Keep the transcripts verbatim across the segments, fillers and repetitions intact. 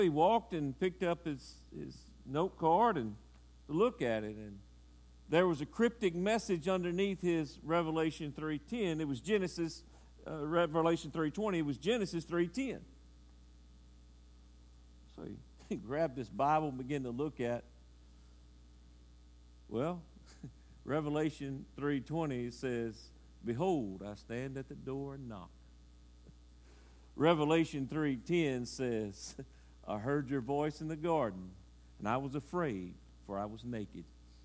He walked and picked up his, his note card and to look at it, and there was a cryptic message underneath his Revelation three ten. It was Genesis, uh, Revelation three twenty. It was Genesis three ten. So he, he grabbed this Bible and began to look at, well, Revelation three twenty says, "Behold, I stand at the door and knock." Revelation three ten says, "I heard your voice in the garden, and I was afraid, for I was naked."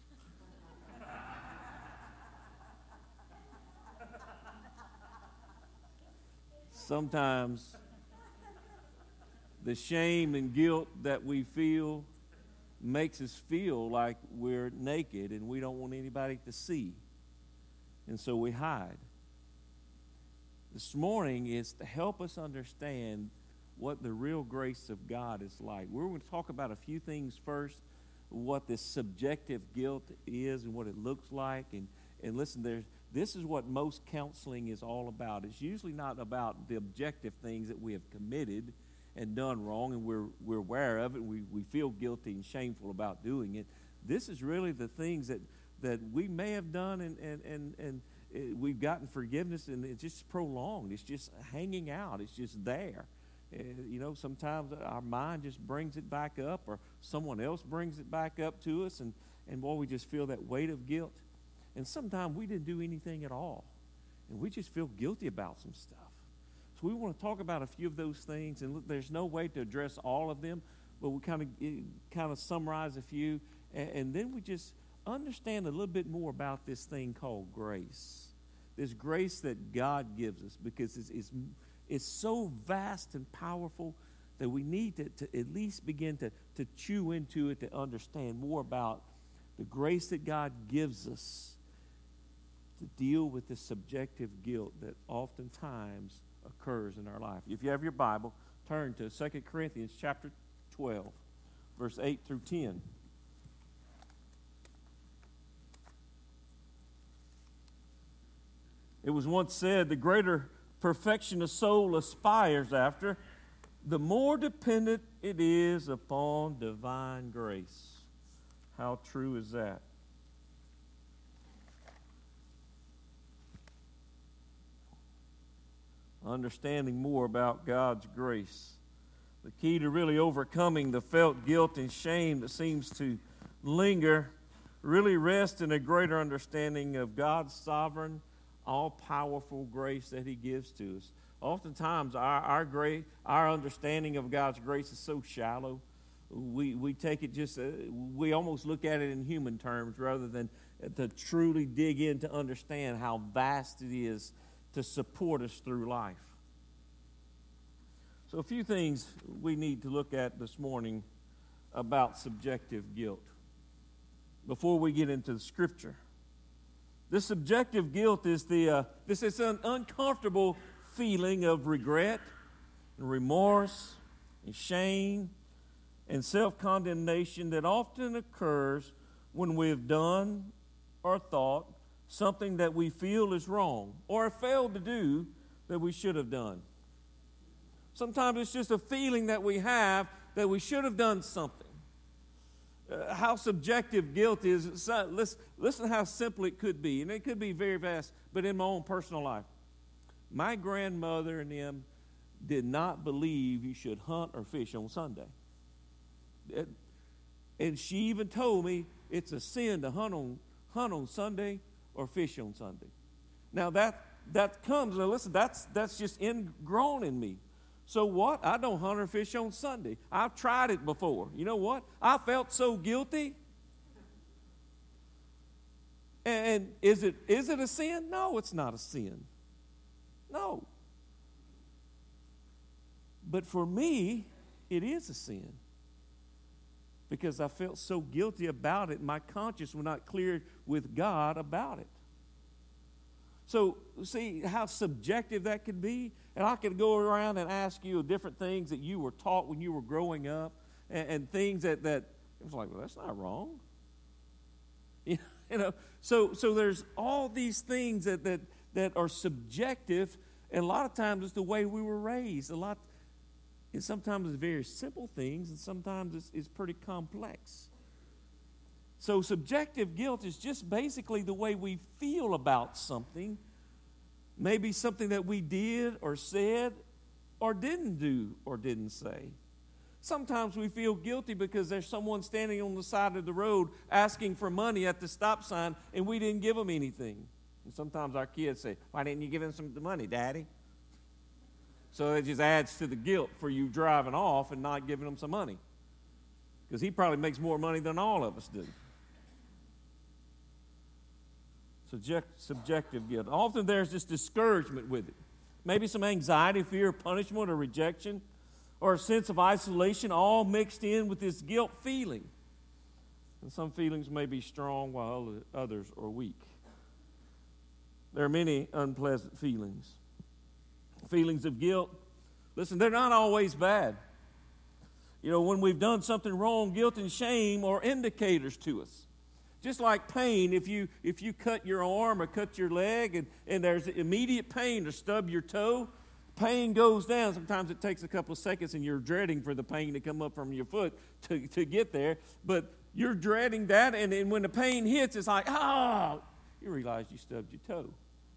Sometimes the shame and guilt that we feel makes us feel like we're naked and we don't want anybody to see. And so we hide. This morning is to help us understand what the real grace of God is like. We're going to talk about a few things first, what this subjective guilt is and what it looks like. And, and listen, there's, this is what most counseling is all about. It's usually not about the objective things that we have committed and done wrong, and we're, we're aware of it, and we, we feel guilty and shameful about doing it. This is really the things that, that we may have done, and, and, and, and we've gotten forgiveness, and it's just prolonged. It's just hanging out. It's just there. Uh, you know, sometimes our mind just brings it back up, or someone else brings it back up to us, and, and boy, we just feel that weight of guilt. And sometimes we didn't do anything at all, and we just feel guilty about some stuff. So we want to talk about a few of those things, and look, there's no way to address all of them, but we kind of kind of summarize a few, and, and then we just understand a little bit more about this thing called grace. This grace that God gives us, because it's, it's, it's so vast and powerful that we need to, to at least begin to, to chew into it to understand more about the grace that God gives us to deal with the subjective guilt that oftentimes occurs in our life. If you have your Bible, turn to Second Corinthians chapter twelve, verse eight through ten. It was once said, the greater perfection a soul aspires after, the more dependent it is upon divine grace. How true is that? Understanding more about God's grace. The key to really overcoming the felt guilt and shame that seems to linger really rests in a greater understanding of God's sovereign, all-powerful grace that He gives to us. Oftentimes, our our, grace, our understanding of God's grace is so shallow. We we take it just, uh, we almost look at it in human terms rather than to truly dig in to understand how vast it is to support us through life. So a few things we need to look at this morning about subjective guilt before we get into the Scripture. This subjective guilt is the uh, this is an uncomfortable feeling of regret and remorse and shame and self-condemnation that often occurs when we have done or thought something that we feel is wrong or failed to do that we should have done. Sometimes it's just a feeling that we have that we should have done something. Uh, how subjective guilt is, listen, listen how simple it could be. And it could be very vast, but in my own personal life. My grandmother and them did not believe you should hunt or fish on Sunday. It, and she even told me it's a sin to hunt on, hunt on Sunday or fish on Sunday. Now that that comes, now listen, that's that's just ingrown in me. So what? I don't hunt or fish on Sunday. I've tried it before. You know what? I felt so guilty. And is it is it a sin? No, it's not a sin. No. But for me, it is a sin. Because I felt so guilty about it, my conscience was not clear with God about it. So, see how subjective that could be? And I could go around and ask you different things that you were taught when you were growing up, and, and things that, that, it was like, well, that's not wrong. You know, so so there's all these things that, that, that are subjective, and a lot of times it's the way we were raised. A lot, And sometimes it's very simple things, and sometimes it's, it's pretty complex. So subjective guilt is just basically the way we feel about something, maybe something that we did or said or didn't do or didn't say. Sometimes we feel guilty because there's someone standing on the side of the road asking for money at the stop sign and we didn't give them anything. And sometimes our kids say, "Why didn't you give him some money, Daddy?" So it just adds to the guilt for you driving off and not giving him some money. Because he probably makes more money than all of us do. Subject, subjective guilt. Often there's this discouragement with it. Maybe some anxiety, fear of punishment or rejection, or a sense of isolation, all mixed in with this guilt feeling. And some feelings may be strong while others are weak. There are many unpleasant feelings. Feelings of guilt, listen, they're not always bad. You know, when we've done something wrong, guilt and shame are indicators to us. Just like pain, if you if you cut your arm or cut your leg and, and there's immediate pain or stub your toe, pain goes down. Sometimes it takes a couple of seconds and you're dreading for the pain to come up from your foot to, to get there. But you're dreading that, and, and when the pain hits, it's like, ah, you realize you stubbed your toe.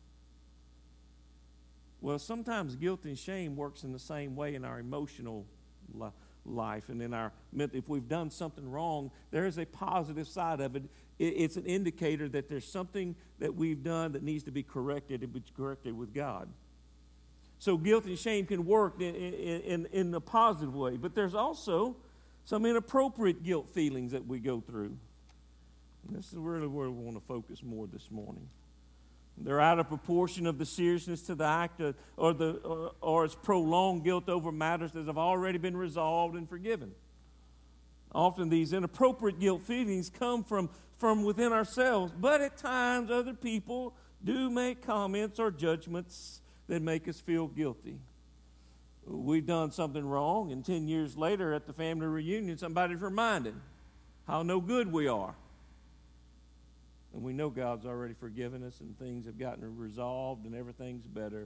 Well, sometimes guilt and shame works in the same way in our emotional li- life and in our mental. If we've done something wrong, there is a positive side of it. it. It's an indicator that there's something that we've done that needs to be corrected and be corrected with God. So guilt and shame can work in, in, in, in a positive way. But there's also some inappropriate guilt feelings that we go through. And this is really where we want to focus more this morning. They're out of proportion of the seriousness to the act of, or, the, or, or it's prolonged guilt over matters that have already been resolved and forgiven. Often these inappropriate guilt feelings come from, from within ourselves, but at times other people do make comments or judgments that make us feel guilty. We've done something wrong, and ten years later at the family reunion, somebody's reminded how no good we are. And we know God's already forgiven us and things have gotten resolved and everything's better.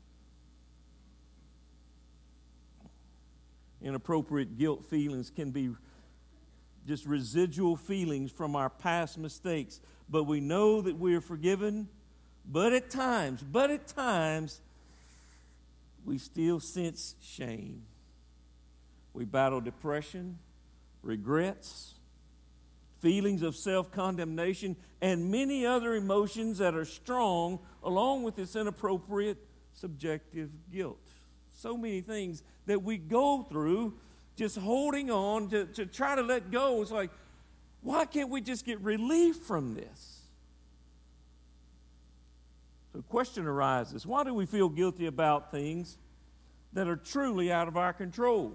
Inappropriate guilt feelings can be just residual feelings from our past mistakes. But we know that we are forgiven. But at times, but at times, we still sense shame. We battle depression, regrets, feelings of self-condemnation, and many other emotions that are strong along with this inappropriate subjective guilt. So many things that we go through just holding on to, to try to let go. It's like, why can't we just get relief from this? So the question arises, why do we feel guilty about things that are truly out of our control?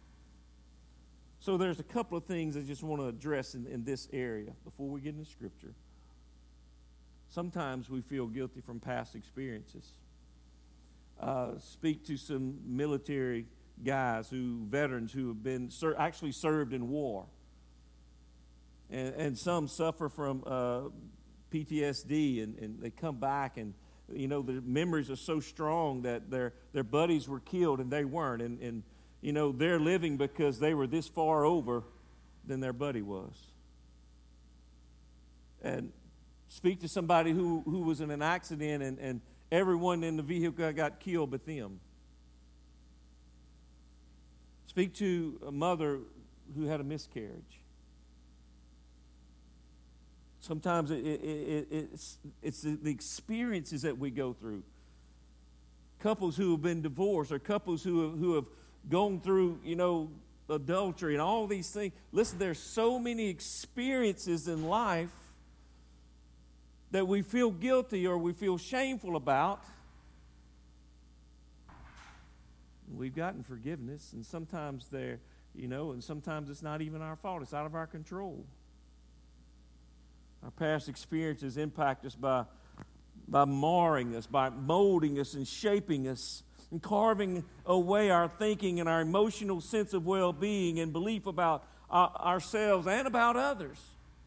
So there's a couple of things I just want to address in, in this area before we get into Scripture. Sometimes we feel guilty from past experiences. Uh, speak to some military guys, who veterans who have been ser- actually served in war. And, and some suffer from uh, P T S D, and, and they come back and, you know, their memories are so strong that their, their buddies were killed and they weren't. And, and you know, they're living because they were this far over than their buddy was. And speak to somebody who, who was in an accident and, and everyone in the vehicle got killed but them. Speak to a mother who had a miscarriage. Sometimes it, it, it, it's, it's the experiences that we go through. Couples who have been divorced, or couples who have, who have gone through, you know, adultery and all these things. Listen, there's so many experiences in life that we feel guilty or we feel shameful about. We've gotten forgiveness, and sometimes they're, you know, and sometimes it's not even our fault. It's out of our control. Our past experiences impact us by, by marring us, by molding us and shaping us, and carving away our thinking and our emotional sense of well-being and belief about uh, ourselves and about others.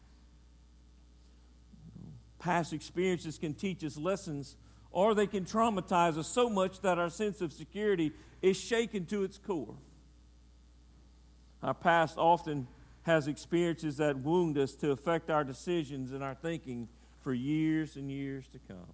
Past experiences can teach us lessons, or they can traumatize us so much that our sense of security is shaken to its core. Our past often has experiences that wound us to affect our decisions and our thinking for years and years to come.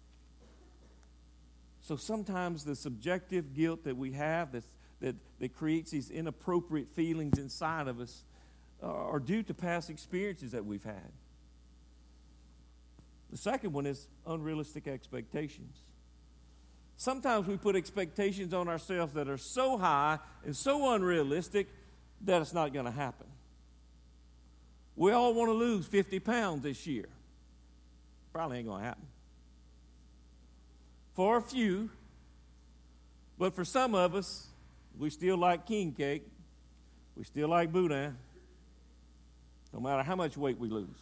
So sometimes the subjective guilt that we have that's, that, that creates these inappropriate feelings inside of us are due to past experiences that we've had. The second one is unrealistic expectations. Sometimes we put expectations on ourselves that are so high and so unrealistic that it's not going to happen. We all want to lose fifty pounds this year. Probably ain't going to happen. For a few, but for some of us, we still like king cake. We still like boudin, no matter how much weight we lose.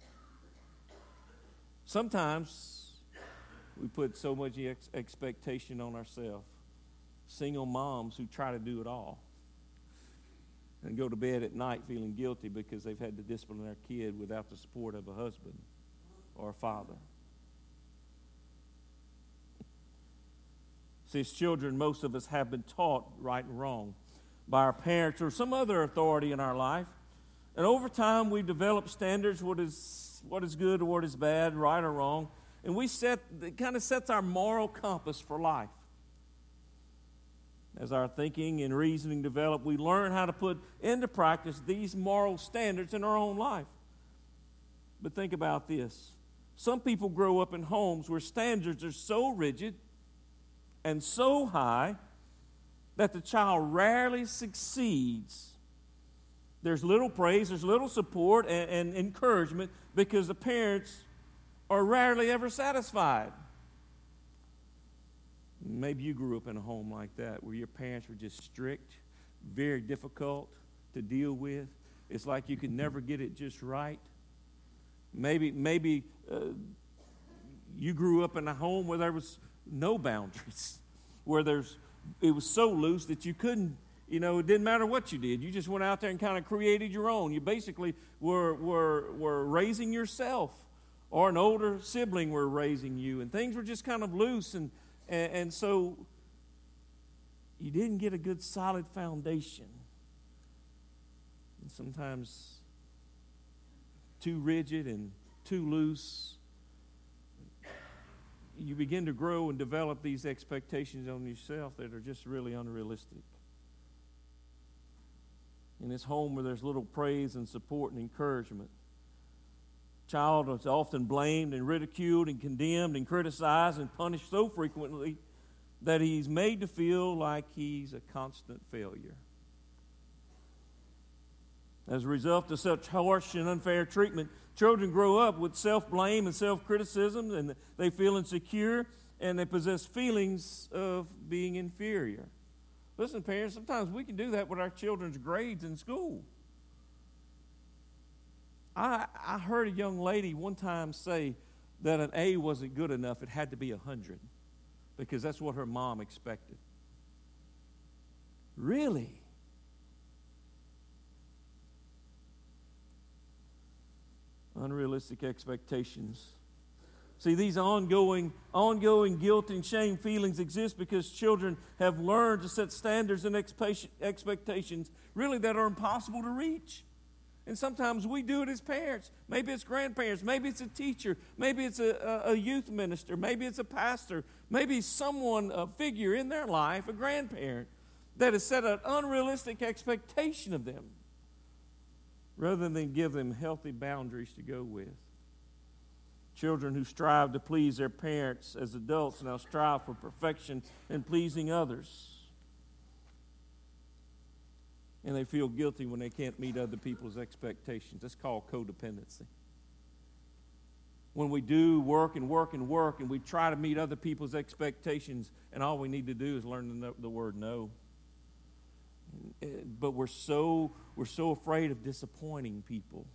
Sometimes we put so much ex- expectation on ourselves. Single moms who try to do it all and go to bed at night feeling guilty because they've had to discipline their kid without the support of a husband or a father. See, as children, most of us have been taught right and wrong by our parents or some other authority in our life. And over time, we've developed standards, what is what is good or what is bad, right or wrong. And we set, it kind of sets our moral compass for life. As our thinking and reasoning develop, we learn how to put into practice these moral standards in our own life. But think about this. Some people grow up in homes where standards are so rigid and so high that the child rarely succeeds. There's little praise, there's little support and, and encouragement because the parents are rarely ever satisfied. Maybe you grew up in a home like that where your parents were just strict, very difficult to deal with. It's like you could never get it just right. Maybe, maybe uh, you grew up in a home where there was no boundaries, where there's it was so loose that you couldn't, you know, it didn't matter what you did. You just went out there and kind of created your own. You basically were were were raising yourself, or an older sibling were raising you, and things were just kind of loose, and and, and so you didn't get a good solid foundation. And sometimes too rigid and too loose, you begin to grow and develop these expectations on yourself that are just really unrealistic. In this home where there's little praise and support and encouragement, child is often blamed and ridiculed and condemned and criticized and punished so frequently that he's made to feel like he's a constant failure. As a result of such harsh and unfair treatment, children grow up with self-blame and self-criticism, and they feel insecure, and they possess feelings of being inferior. Listen, parents, sometimes we can do that with our children's grades in school. I, I heard a young lady one time say that an A wasn't good enough. It had to be a hundred, because that's what her mom expected. Really? Unrealistic expectations. See, these ongoing, ongoing guilt and shame feelings exist because children have learned to set standards and expectations really that are impossible to reach. And sometimes we do it as parents. Maybe it's grandparents. Maybe it's a teacher. Maybe it's a, a, a youth minister. Maybe it's a pastor. Maybe someone, a figure in their life, a grandparent, that has set an unrealistic expectation of them, rather than give them healthy boundaries to go with. Children who strive to please their parents as adults now strive for perfection and pleasing others. And they feel guilty when they can't meet other people's expectations. That's called codependency. When we do work and work and work and we try to meet other people's expectations, and all we need to do is learn the, the word no. But we're so we're so afraid of disappointing people.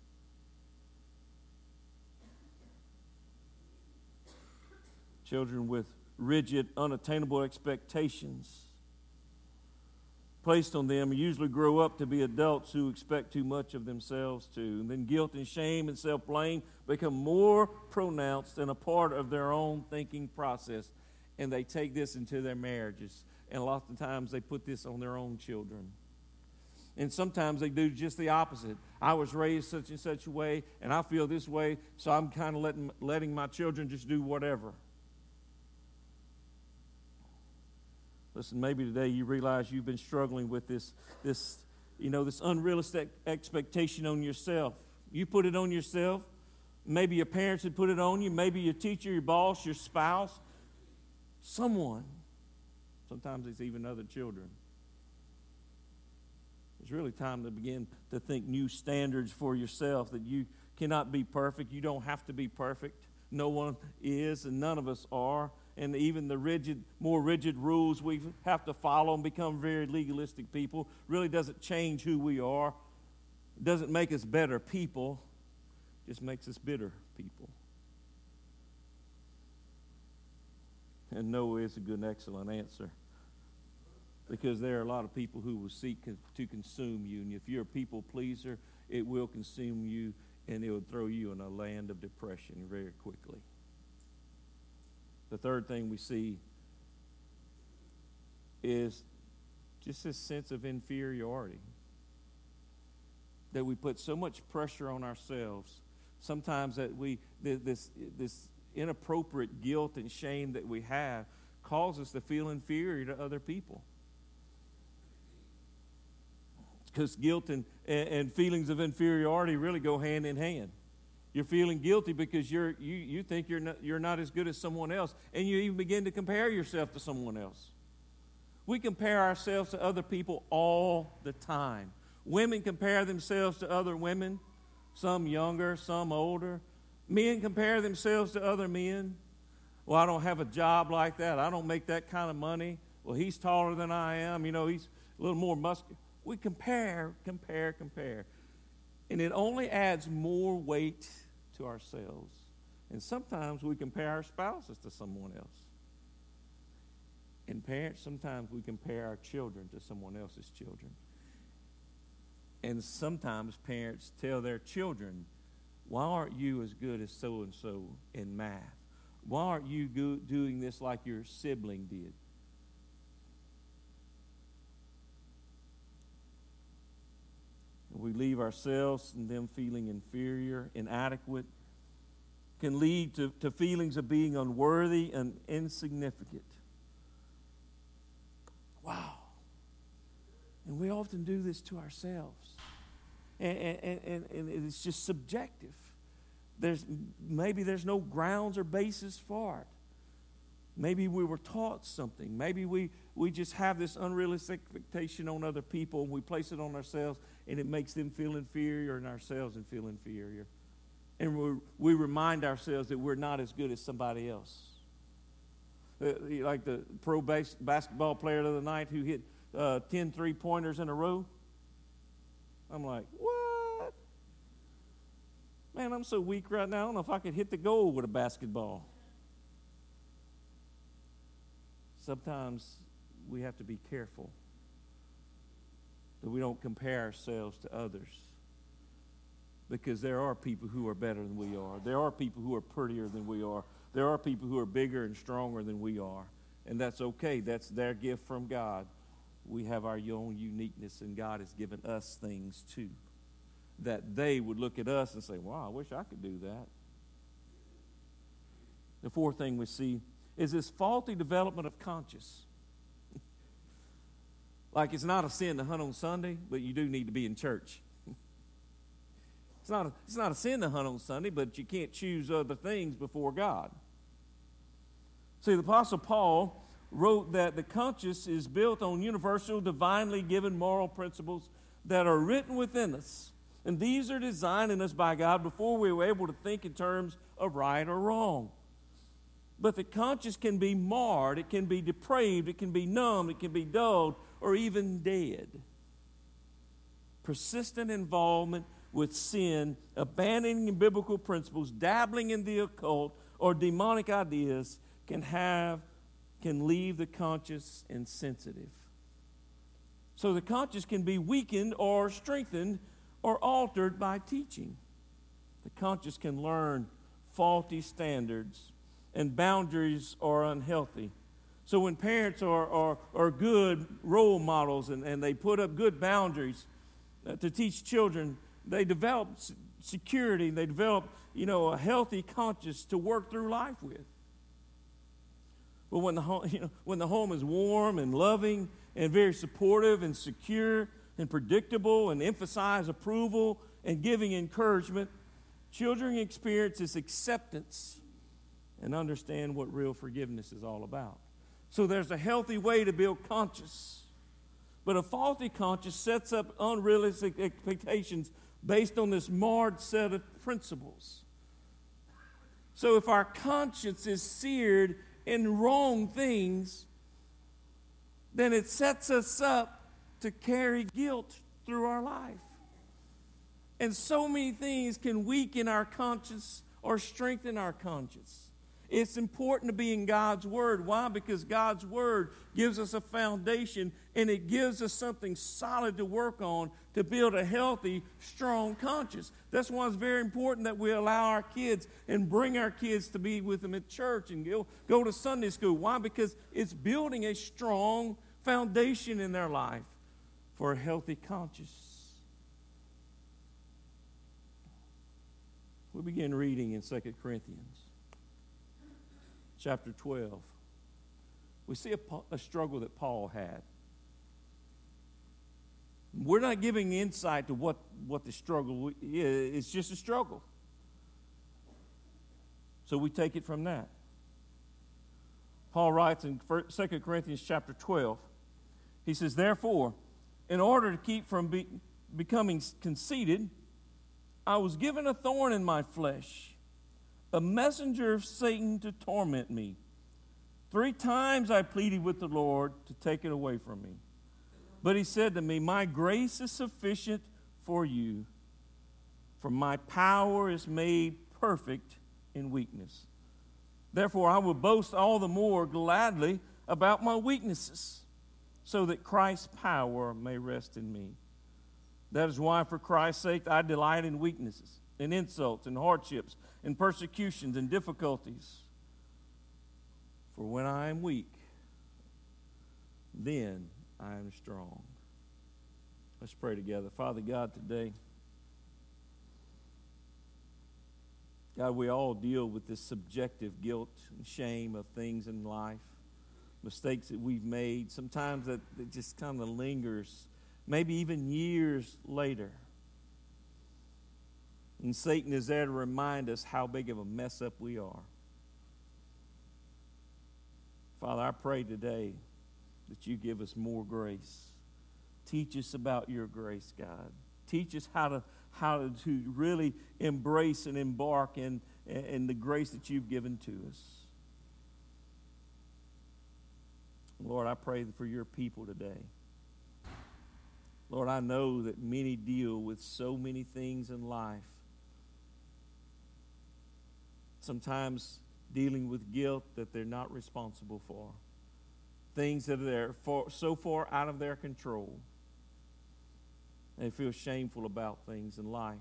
Children with rigid, unattainable expectations placed on them usually grow up to be adults who expect too much of themselves too. And then guilt and shame and self-blame become more pronounced and a part of their own thinking process. And they take this into their marriages. And a lot of times they put this on their own children. And sometimes they do just the opposite. I was raised such and such a way, and I feel this way, so I'm kind of letting, letting my children just do whatever. Listen, maybe today you realize you've been struggling with this, this, you know, this unrealistic expectation on yourself. You put it on yourself. Maybe your parents had put it on you. Maybe your teacher, your boss, your spouse, someone. Sometimes it's even other children. It's really time to begin to think new standards for yourself, that you cannot be perfect. You don't have to be perfect. No one is, and none of us are. And even the rigid, more rigid rules we have to follow and become very legalistic people really doesn't change who we are. It doesn't make us better people. It just makes us bitter people. And no is a good, excellent answer. Because there are a lot of people who will seek to consume you. And if you're a people pleaser, it will consume you, and it will throw you in a land of depression very quickly. The third thing we see is just this sense of inferiority. That we put so much pressure on ourselves. Sometimes that we, this, this inappropriate guilt and shame that we have causes us to feel inferior to other people. Because guilt and, and feelings of inferiority really go hand in hand. You're feeling guilty because you're, you, you think you're not, you're not as good as someone else, and you even begin to compare yourself to someone else. We compare ourselves to other people all the time. Women compare themselves to other women, some younger, some older. Men compare themselves to other men. Well, I don't have a job like that. I don't make that kind of money. Well, he's taller than I am. You know, he's a little more muscular. We compare, compare, compare. And it only adds more weight to ourselves. And sometimes we compare our spouses to someone else. And parents, sometimes we compare our children to someone else's children. And sometimes parents tell their children, why aren't you as good as so-and-so in math? Why aren't you go- doing this like your sibling did? We leave ourselves and them feeling inferior, inadequate, can lead to, to feelings of being unworthy and insignificant. Wow. And we often do this to ourselves. And, and, and, and it's just subjective. There's, maybe there's no grounds or basis for it. Maybe we were taught something. Maybe we, we just have this unrealistic expectation on other people, and we place it on ourselves, and it makes them feel inferior and ourselves and feel inferior. And we, we remind ourselves that we're not as good as somebody else. Uh, like the pro base, basketball player of the night who hit uh, ten three-pointers in a row. I'm like, what? Man, I'm so weak right now, I don't know if I could hit the goal with a basketball. Sometimes we have to be careful that we don't compare ourselves to others, because there are people who are better than we are. There are people who are prettier than we are. There are people who are bigger and stronger than we are, and that's okay. That's their gift from God. We have our own uniqueness, and God has given us things too, that they would look at us and say, wow, I wish I could do that. The fourth thing we see is this faulty development of conscience. Like it's not a sin to hunt on Sunday, but you do need to be in church. It's not a, it's not a sin to hunt on Sunday, but you can't choose other things before God. See, the Apostle Paul wrote that the conscience is built on universal, divinely given moral principles that are written within us. And these are designed in us by God before we were able to think in terms of right or wrong. But the conscience can be marred, it can be depraved, it can be numbed, it can be dulled, or even dead. Persistent involvement with sin, abandoning biblical principles, dabbling in the occult, or demonic ideas can have, can leave the conscience insensitive. So the conscience can be weakened or strengthened or altered by teaching. The conscience can learn faulty standards, and boundaries are unhealthy. So when parents are, are, are good role models and, and they put up good boundaries, uh, to teach children. They develop s- security. They develop, you know, a healthy conscience to work through life with. But when the home, you know, when the home is warm and loving and very supportive and secure and predictable and emphasize approval and giving encouragement, children experience this acceptance and understand what real forgiveness is all about. So there's a healthy way to build conscience. But a faulty conscience sets up unrealistic expectations based on this marred set of principles. So if our conscience is seared in wrong things, then it sets us up to carry guilt through our life. And so many things can weaken our conscience or strengthen our conscience. It's important to be in God's Word. Why? Because God's Word gives us a foundation, and it gives us something solid to work on to build a healthy, strong conscience. That's why it's very important that we allow our kids and bring our kids to be with them at church and go, go to Sunday school. Why? Because it's building a strong foundation in their life for a healthy conscience. We begin reading in Second Corinthians. Chapter twelve, we see a, a struggle that Paul had. We're not giving insight to what, what the struggle is. It's just a struggle. So we take it from that. Paul writes in Second Corinthians chapter twelve, he says, "Therefore, in order to keep from be, becoming conceited, I was given a thorn in my flesh, a messenger of Satan to torment me. Three times I pleaded with the Lord to take it away from me. But he said to me, my grace is sufficient for you, for my power is made perfect in weakness. Therefore I will boast all the more gladly about my weaknesses, so that Christ's power may rest in me. That is why for Christ's sake I delight in weaknesses, in insults, in hardships, in persecutions, and difficulties. For when I am weak, then I am strong." Let's pray together. Father God, today, God, we all deal with this subjective guilt and shame of things in life, mistakes that we've made. Sometimes that it just kind of lingers, maybe even years later. And Satan is there to remind us how big of a mess up we are. Father, I pray today that you give us more grace. Teach us about your grace, God. Teach us how to how to really embrace and embark in, in the grace that you've given to us. Lord, I pray for your people today. Lord, I know that many deal with so many things in life. Sometimes dealing with guilt that they're not responsible for. Things that are for, so far out of their control. They feel shameful about things in life.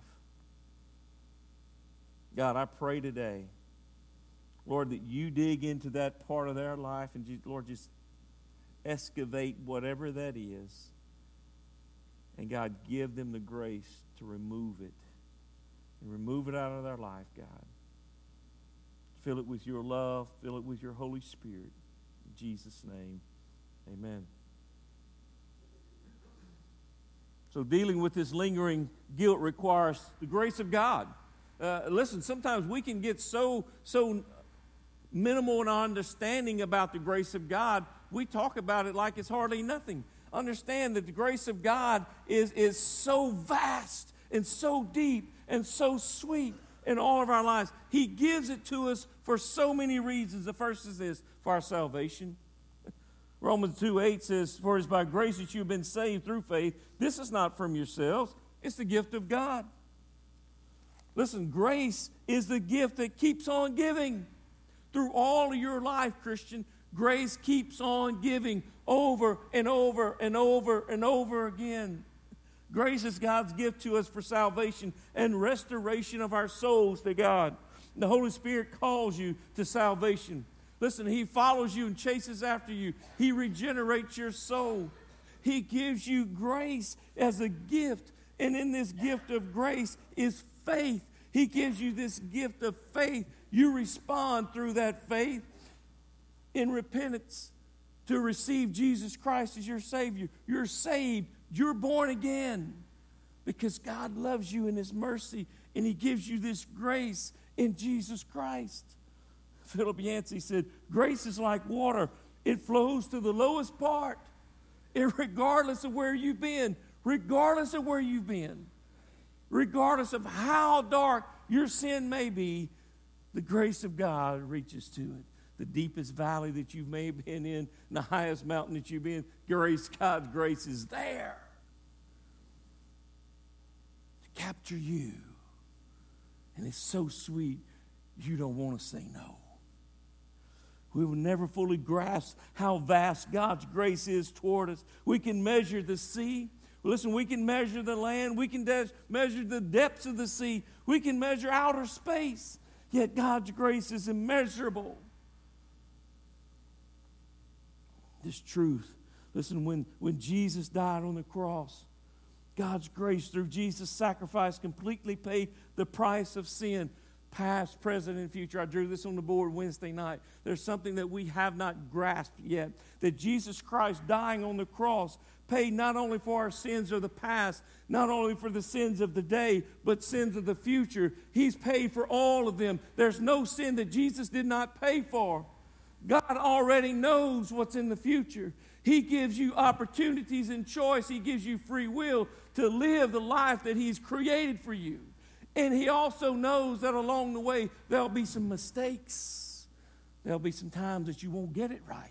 God, I pray today, Lord, that you dig into that part of their life and, you, Lord, just excavate whatever that is. And, God, give them the grace to remove it. And remove it out of their life, God. Fill it with your love. Fill it with your Holy Spirit. In Jesus' name, amen. So dealing with this lingering guilt requires the grace of God. Uh, listen, sometimes we can get so, so minimal in our understanding about the grace of God, we talk about it like it's hardly nothing. Understand that the grace of God is, is so vast and so deep and so sweet in all of our lives. He gives it to us for so many reasons. The first is this, for our salvation. Romans two eight says, "For it is by grace that you have been saved through faith. This is not from yourselves. It's the gift of God." Listen, grace is the gift that keeps on giving. Through all of your life, Christian, grace keeps on giving over and over and over and over again. Grace is God's gift to us for salvation and restoration of our souls to God. The Holy Spirit calls you to salvation. Listen, He follows you and chases after you. He regenerates your soul. He gives you grace as a gift. And in this gift of grace is faith. He gives you this gift of faith. You respond through that faith in repentance to receive Jesus Christ as your Savior. You're saved. You're born again because God loves you in His mercy, and He gives you this grace in Jesus Christ. Philip Yancey said, grace is like water. It flows to the lowest part, and regardless of where you've been, regardless of where you've been, regardless of how dark your sin may be, the grace of God reaches to it. The deepest valley that you may have been in, the highest mountain that you've been, grace, God's grace is there to capture you. And it's so sweet, you don't want to say no. We will never fully grasp how vast God's grace is toward us. We can measure the sea. Listen, we can measure the land. We can de- measure the depths of the sea. We can measure outer space. Yet God's grace is immeasurable. This truth. Listen, when, when Jesus died on the cross, God's grace through Jesus' sacrifice completely paid the price of sin, past, present, and future. I drew this on the board Wednesday night. There's something that we have not grasped yet, that Jesus Christ dying on the cross paid not only for our sins of the past, not only for the sins of the day, but sins of the future. He's paid for all of them. There's no sin that Jesus did not pay for. God already knows what's in the future. He gives you opportunities and choice. He gives you free will to live the life that He's created for you. And He also knows that along the way there'll be some mistakes. There'll be some times that you won't get it right.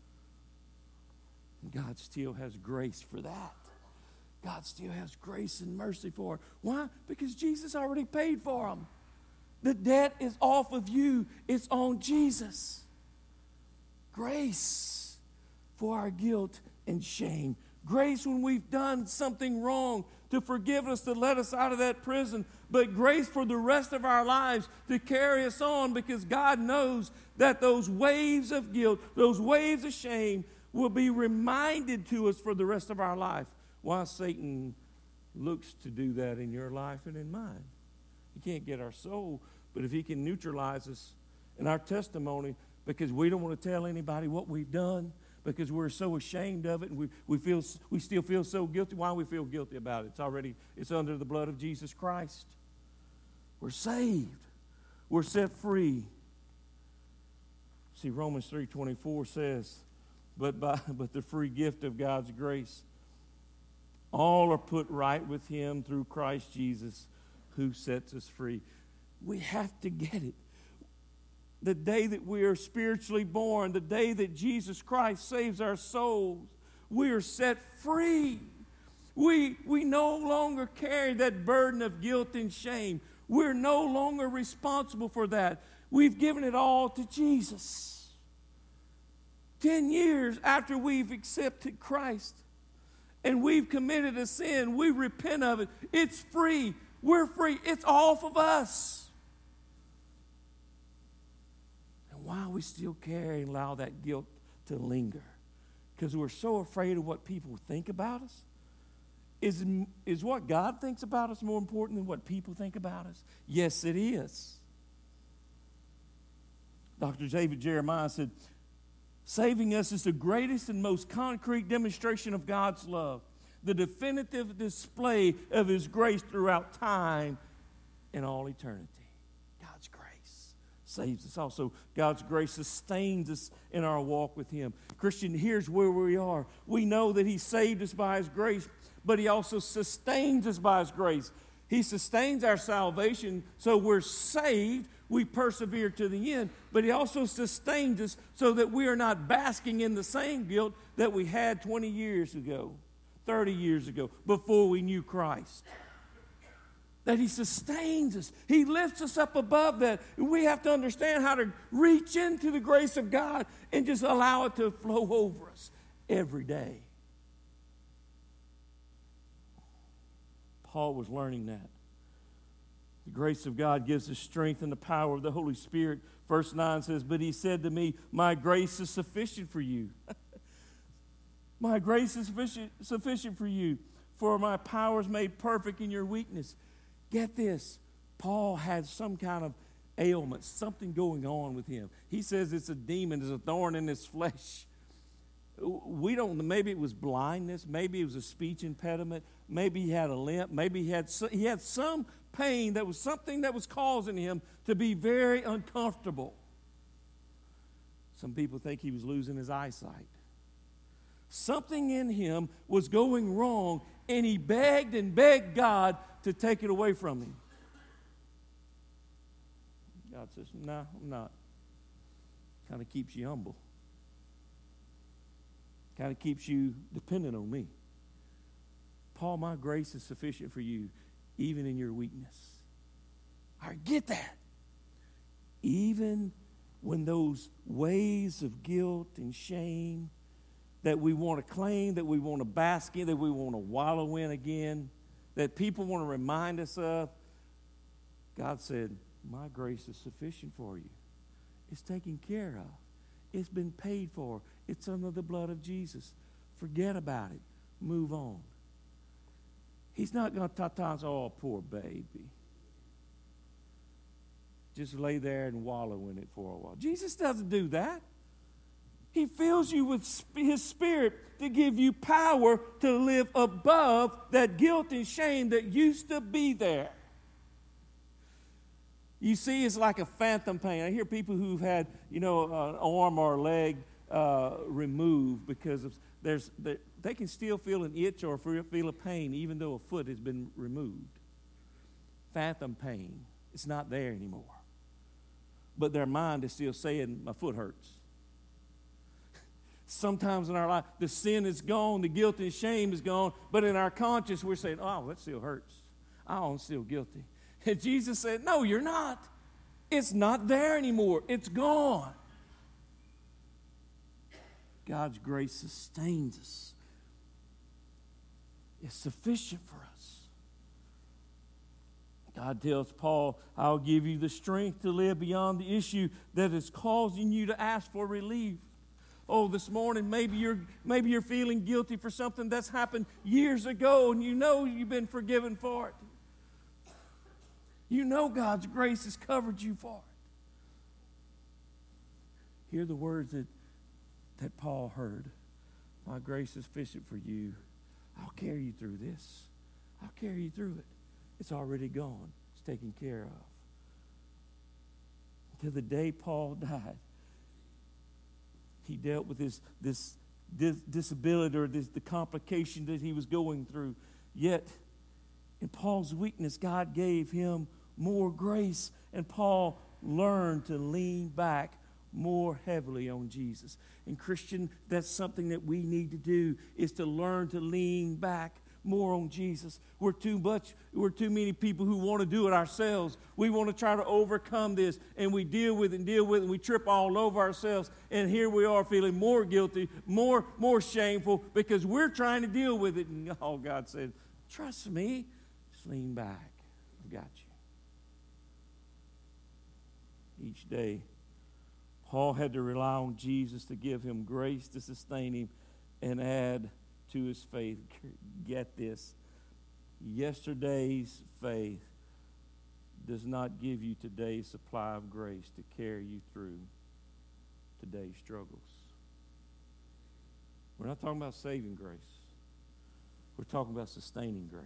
And God still has grace for that. God still has grace and mercy for it. Why? Because Jesus already paid for them. The debt is off of you. It's on Jesus. Grace for our guilt and shame. Grace when we've done something wrong to forgive us, to let us out of that prison. But grace for the rest of our lives to carry us on, because God knows that those waves of guilt, those waves of shame will be reminded to us for the rest of our life. Why Satan looks to do that in your life and in mine. He can't get our soul, but if he can neutralize us in our testimony, because we don't want to tell anybody what we've done, because we're so ashamed of it, and we, we feel we still feel so guilty. Why do we feel guilty about it? It's already it's under the blood of Jesus Christ. We're saved. We're set free. See, Romans three twenty-four says, but by but the free gift of God's grace, all are put right with Him through Christ Jesus, who sets us free. We have to get it. The day that we are spiritually born, the day that Jesus Christ saves our souls, we are set free. We, we no longer carry that burden of guilt and shame. We're no longer responsible for that. We've given it all to Jesus. Ten years after we've accepted Christ and we've committed a sin, we repent of it. It's free. We're free. It's off of us. Why we still carry and allow that guilt to linger? Because we're so afraid of what people think about us. Is, is what God thinks about us more important than what people think about us? Yes, it is. Doctor David Jeremiah said, saving us is the greatest and most concrete demonstration of God's love, the definitive display of His grace throughout time and all eternity. God's grace saves us. Also, God's grace sustains us in our walk with Him. Christian, here's where we are. We know that He saved us by His grace, but He also sustains us by His grace. He sustains our salvation, so we're saved. We persevere to the end, but He also sustains us so that we are not basking in the same guilt that we had twenty years ago, thirty years ago, before we knew Christ. That He sustains us. He lifts us up above that. And we have to understand how to reach into the grace of God and just allow it to flow over us every day. Paul was learning that. The grace of God gives us strength and the power of the Holy Spirit. Verse nine says, but He said to me, my grace is sufficient for you. My grace is sufficient, sufficient for you. For my power is made perfect in your weakness. Get this. Paul had some kind of ailment, something going on with him. He says it's a demon, it's a thorn in his flesh. We don't know. Maybe it was blindness. Maybe it was a speech impediment. Maybe he had a limp. Maybe he had, he had some pain that was something that was causing him to be very uncomfortable. Some people think he was losing his eyesight. Something in him was going wrong, and he begged and begged God to take it away from him. God says, no, I'm not. Kind of keeps you humble. Kind of keeps you dependent on me. Paul, my grace is sufficient for you, even in your weakness. I get that. Even when those waves of guilt and shame that we want to claim, that we want to bask in, that we want to wallow in again, that people want to remind us of, God said, my grace is sufficient for you. It's taken care of. It's been paid for. It's under the blood of Jesus. Forget about it. Move on. He's not going to ta-ta and say, oh, poor baby. Just lay there and wallow in it for a while. Jesus doesn't do that. He fills you with His Spirit to give you power to live above that guilt and shame that used to be there. You see, it's like a phantom pain. I hear people who've had, you know, an arm or a leg uh, removed because of there's they can still feel an itch or feel a pain even though a foot has been removed. Phantom pain. It's not there anymore. But their mind is still saying, my foot hurts. Sometimes in our life, the sin is gone, the guilt and shame is gone, but in our conscience, we're saying, oh, that still hurts. Oh, I'm still guilty. And Jesus said, no, you're not. It's not there anymore. It's gone. God's grace sustains us. It's sufficient for us. God tells Paul, I'll give you the strength to live beyond the issue that is causing you to ask for relief. Oh, this morning, maybe you're, maybe you're feeling guilty for something that's happened years ago, and you know you've been forgiven for it. You know God's grace has covered you for it. Hear the words that, that Paul heard. My grace is sufficient for you. I'll carry you through this. I'll carry you through it. It's already gone. It's taken care of. Until the day Paul died, he dealt with this, this, this disability or this, the complication that he was going through. Yet, in Paul's weakness, God gave him more grace, and Paul learned to lean back more heavily on Jesus. And Christian, that's something that we need to do, is to learn to lean back more on Jesus. We're too much, we're too many people who want to do it ourselves. We want to try to overcome this, and we deal with it and deal with it, and we trip all over ourselves, and here we are feeling more guilty, more, more shameful, because we're trying to deal with it. And oh, God said, trust me, just lean back. I've got you. Each day, Paul had to rely on Jesus to give him grace to sustain him and add to his faith. Get this. Yesterday's faith does not give you today's supply of grace to carry you through today's struggles. We're not talking about saving grace. We're talking about sustaining grace.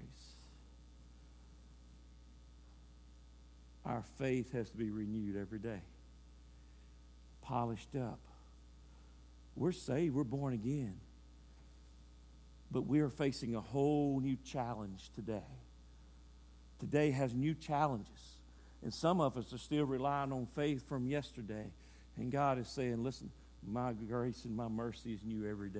Our faith has to be renewed every day. Polished up. We're saved. We're born again. But we are facing a whole new challenge today. Today has new challenges. And some of us are still relying on faith from yesterday. And God is saying, listen, my grace and my mercy is new every day.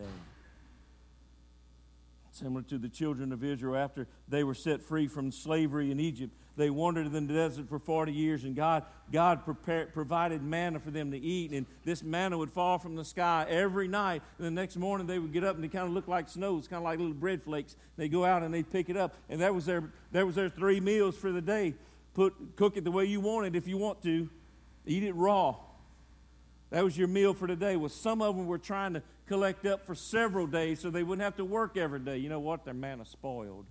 Similar to the children of Israel after they were set free from slavery in Egypt. They wandered in the desert for forty years, and God, God prepared, provided manna for them to eat. And this manna would fall from the sky every night. And the next morning they would get up, and it kind of looked like snow. It's kind of like little bread flakes. They'd go out and they'd pick it up. And that was their, that was their three meals for the day. Put, cook it the way you want it if you want to. Eat it raw. That was your meal for today. Well, some of them were trying to collect up for several days so they wouldn't have to work every day. You know what? Their manna spoiled.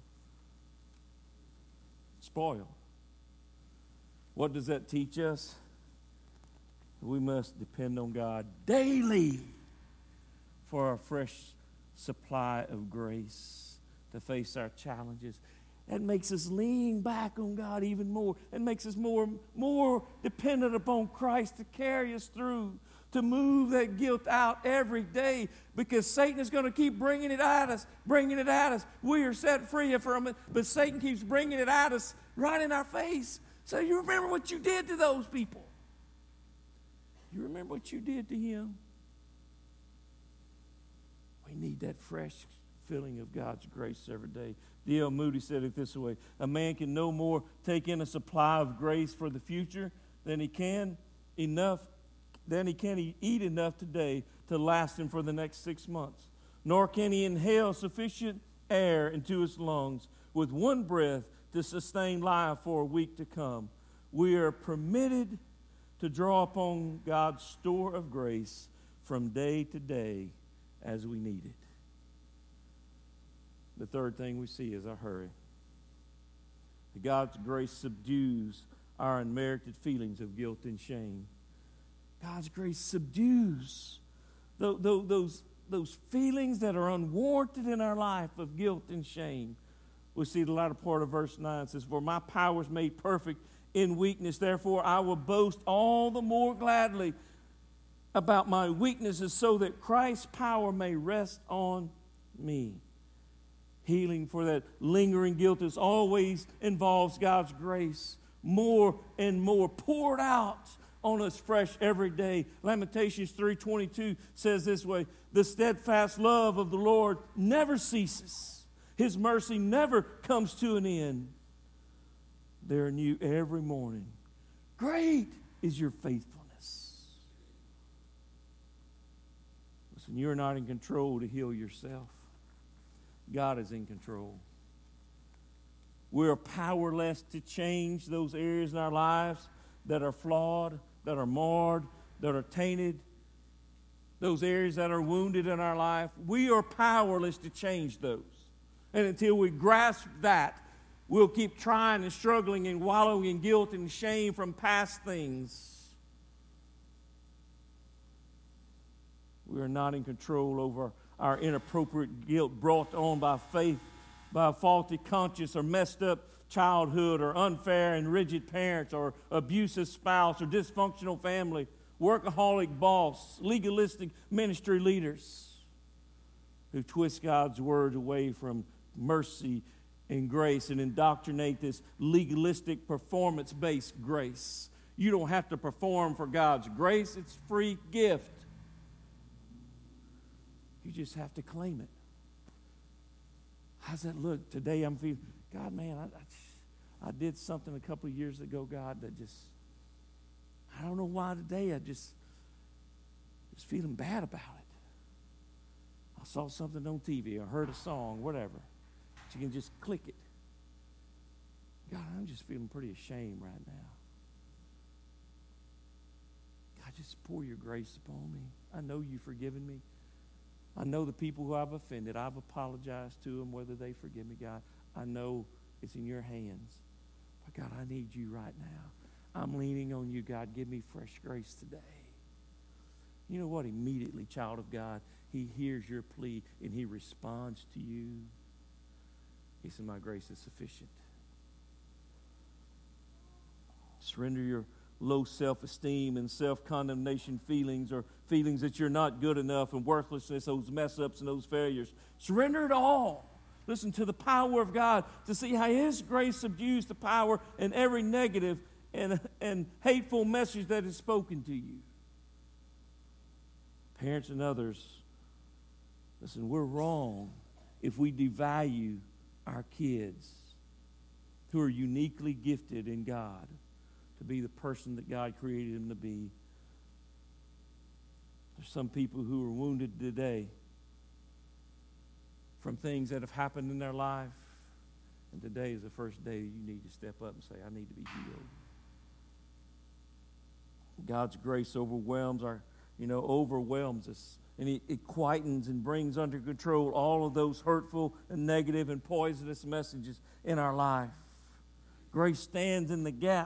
Spoiled. What does that teach us? We must depend on God daily for a fresh supply of grace to face our challenges. That makes us lean back on God even more. It makes us more, more dependent upon Christ to carry us through, to move that guilt out every day, because Satan is going to keep bringing it at us, bringing it at us. We are set free from it, but Satan keeps bringing it at us right in our face. So you remember what you did to those people. You remember what you did to him. We need that fresh filling of God's grace every day. D L Moody said it this way: a man can no more take in a supply of grace for the future than he can enough, than he can eat enough today to last him for the next six months. Nor can he inhale sufficient air into his lungs with one breath to sustain life for a week to come. We are permitted to draw upon God's store of grace from day to day as we need it. The third thing we see is our hurry. God's grace subdues our unmerited feelings of guilt and shame. God's grace subdues those, those, those feelings that are unwarranted in our life of guilt and shame. We see the latter part of verse nine says, "For my power is made perfect in weakness, therefore I will boast all the more gladly about my weaknesses, so that Christ's power may rest on me." Healing for that lingering guilt is always involves God's grace, more and more poured out on us fresh every day. Lamentations three twenty-two says this way: "The steadfast love of the Lord never ceases. His mercy never comes to an end. They are new every morning. Great is your faithfulness." Listen, you're not in control to heal yourself. God is in control. We're powerless to change those areas in our lives that are flawed, that are marred, that are tainted, those areas that are wounded in our life. We are powerless to change those. And until we grasp that, we'll keep trying and struggling and wallowing in guilt and shame from past things. We are not in control over our inappropriate guilt brought on by faith, by a faulty conscience or messed up childhood or unfair and rigid parents or abusive spouse or dysfunctional family, workaholic boss, legalistic ministry leaders who twist God's word away from mercy and grace and indoctrinate this legalistic performance-based grace. You don't have to perform for God's grace. It's a free gift. You just have to claim it. How's that look? Today I'm feeling, God, man, I, I, I did something a couple of years ago, God, that just, I don't know why today I just was feeling bad about it. I saw something on T V or heard a song, whatever. But you can just click it. God, I'm just feeling pretty ashamed right now. God, just pour your grace upon me. I know you've forgiven me. I know the people who I've offended. I've apologized to them, whether they forgive me, God. I know it's in your hands. But God, I need you right now. I'm leaning on you, God. Give me fresh grace today. You know what? Immediately, child of God, he hears your plea and he responds to you. He said, my grace is sufficient. Surrender your low self-esteem and self-condemnation feelings, or feelings that you're not good enough, and worthlessness, those mess-ups and those failures. Surrender it all. Listen to the power of God to see how his grace subdues the power in every negative and, and hateful message that is spoken to you. Parents and others, listen, we're wrong if we devalue our kids who are uniquely gifted in God to be the person that God created them to be. There's some people who are wounded today from things that have happened in their life, and today is the first day you need to step up and say, I need to be healed. God's grace overwhelms our, you know, overwhelms us and it, it quietens and brings under control all of those hurtful and negative and poisonous messages in our life. Grace stands in the gap.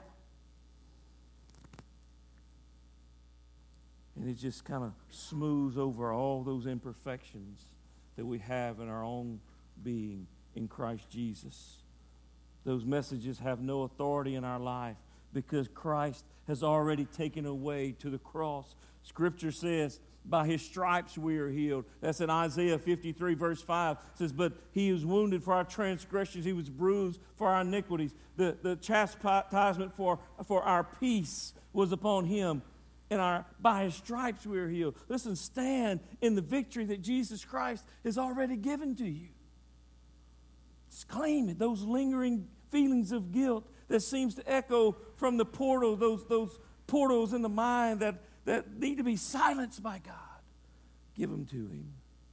And it just kind of smooths over all those imperfections that we have in our own being in Christ Jesus. Those messages have no authority in our life because Christ has already taken away to the cross. Scripture says, by His stripes we are healed. That's in Isaiah fifty-three, verse five. It says, but He was wounded for our transgressions. He was bruised for our iniquities. The, the chastisement for, for our peace was upon Him. And our, by His stripes we are healed. Listen, stand in the victory that Jesus Christ has already given to you. Just claim it. Those lingering feelings of guilt that seems to echo from the portal, those, those portals in the mind that, that need to be silenced by God. Give them to Him.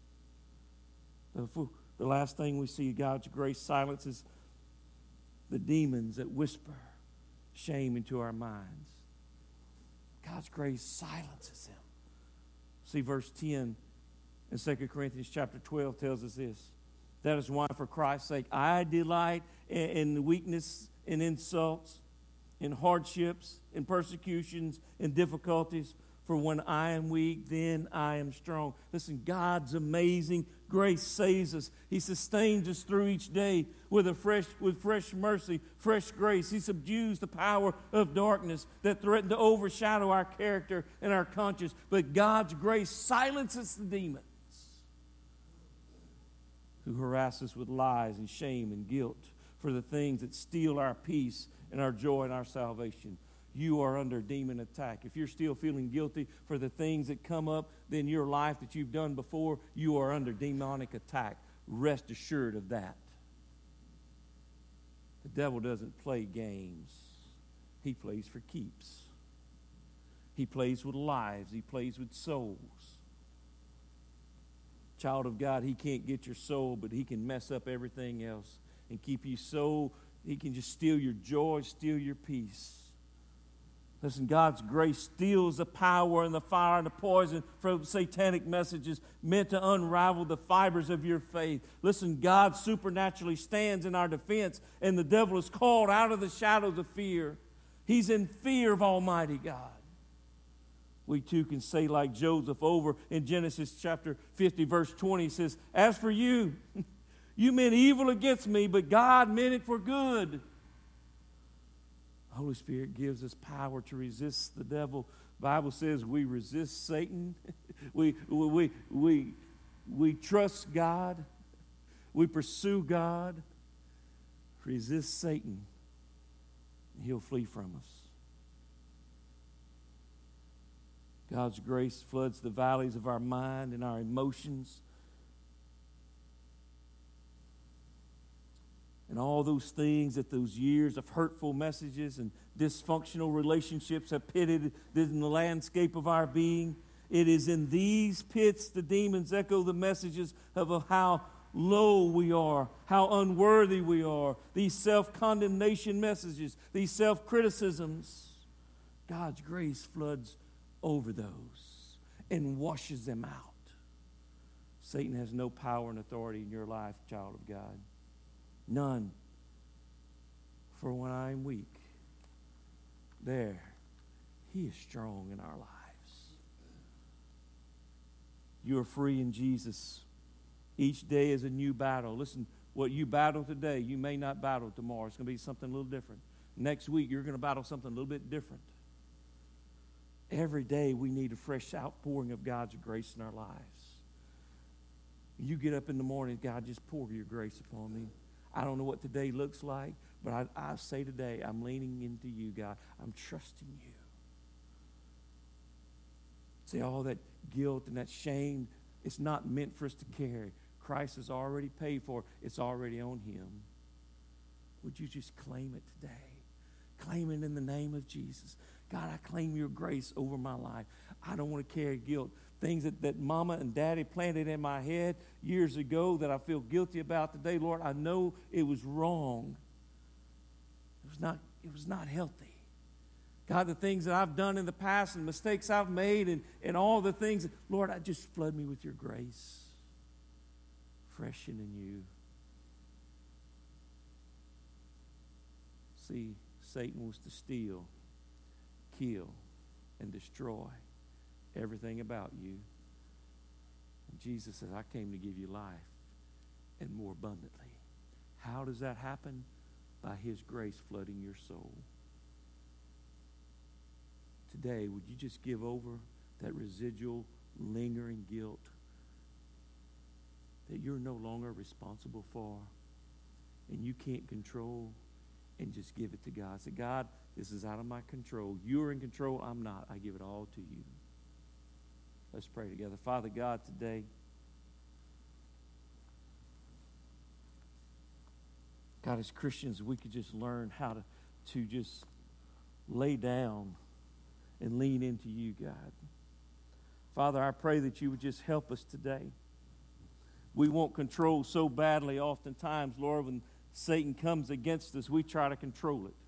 The, the last thing we see, God's grace silences the demons that whisper shame into our minds. God's grace silences them. See, verse ten in Second Corinthians chapter twelve tells us this. That is why, for Christ's sake, I delight in, in weakness, in insults, in hardships, in persecutions, in difficulties. For when I am weak, then I am strong. Listen, God's amazing grace saves us. He sustains us through each day with a fresh, with fresh mercy, fresh grace. He subdues the power of darkness that threatened to overshadow our character and our conscience. But God's grace silences the demons who harass us with lies and shame and guilt for the things that steal our peace and our joy and our salvation. You are under demon attack. If you're still feeling guilty for the things that come up in your life that you've done before, you are under demonic attack. Rest assured of that. The devil doesn't play games. He plays for keeps. He plays with lives. He plays with souls. Child of God, he can't get your soul, but he can mess up everything else and keep you so, he can just steal your joy, steal your peace. Listen, God's grace steals the power and the fire and the poison from satanic messages meant to unravel the fibers of your faith. Listen, God supernaturally stands in our defense, and the devil is called out of the shadows of fear. He's in fear of Almighty God. We too can say like Joseph over in Genesis chapter fifty, verse twenty, he says, as for you, you meant evil against me, but God meant it for good. Holy Spirit gives us power to resist the devil. The Bible says we resist Satan. we, we, we, we trust God. We pursue God. Resist Satan. He'll flee from us. God's grace floods the valleys of our mind and our emotions. And all those things that those years of hurtful messages and dysfunctional relationships have pitted in the landscape of our being. It is in these pits the demons echo the messages of how low we are, how unworthy we are. These self-condemnation messages, these self-criticisms. God's grace floods over those and washes them out. Satan has no power and authority in your life, child of God. None. For when I am weak, there, He is strong in our lives. You are free in Jesus. Each day is a new battle. Listen, what you battle today, you may not battle tomorrow. It's going to be something a little different. Next week, you're going to battle something a little bit different. Every day, we need a fresh outpouring of God's grace in our lives. You get up in the morning, God, just pour your grace upon me. I don't know what today looks like, but I, I say today, I'm leaning into you, God. I'm trusting you. See, all that guilt and that shame, it's not meant for us to carry. Christ has already paid for it. It's already on Him. Would you just claim it today? Claim it in the name of Jesus. God, I claim your grace over my life. I don't want to carry guilt. Things that, that mama and daddy planted in my head years ago that I feel guilty about today, Lord, I know it was wrong. It was not, it was not healthy. God, the things that I've done in the past and mistakes I've made and, and all the things, Lord, I just flood me with your grace, freshening you. See, Satan wants to steal, kill, and destroy everything about you. And Jesus says, I came to give you life and more abundantly. How does that happen? By his grace flooding your soul. Today, would you just give over that residual, lingering guilt that you're no longer responsible for and you can't control, and just give it to God? Say, God, this is out of my control. You're in control. I'm not. I give it all to you. Let's pray together. Father God, today, God, as Christians, we could just learn how to, to just lay down and lean into you, God. Father, I pray that you would just help us today. We want control so badly oftentimes, Lord, when Satan comes against us, we try to control it.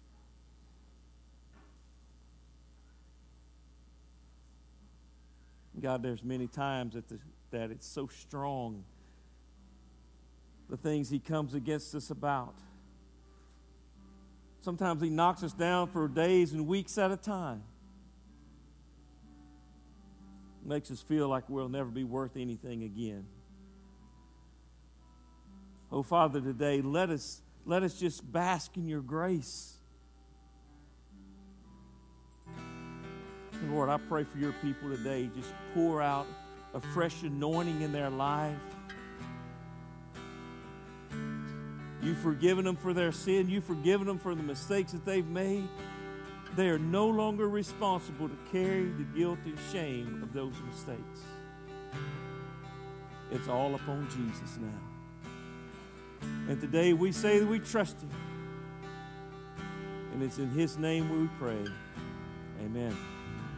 God, there's many times that, the, that it's so strong, the things he comes against us about. Sometimes he knocks us down for days and weeks at a time. Makes us feel like we'll never be worth anything again. Oh, Father, today, let us, let us just bask in your grace. And Lord, I pray for your people today. Just pour out a fresh anointing in their life. You've forgiven them for their sin. You've forgiven them for the mistakes that they've made. They are no longer responsible to carry the guilt and shame of those mistakes. It's all upon Jesus now. And today we say that we trust him. And it's in his name we pray. Amen.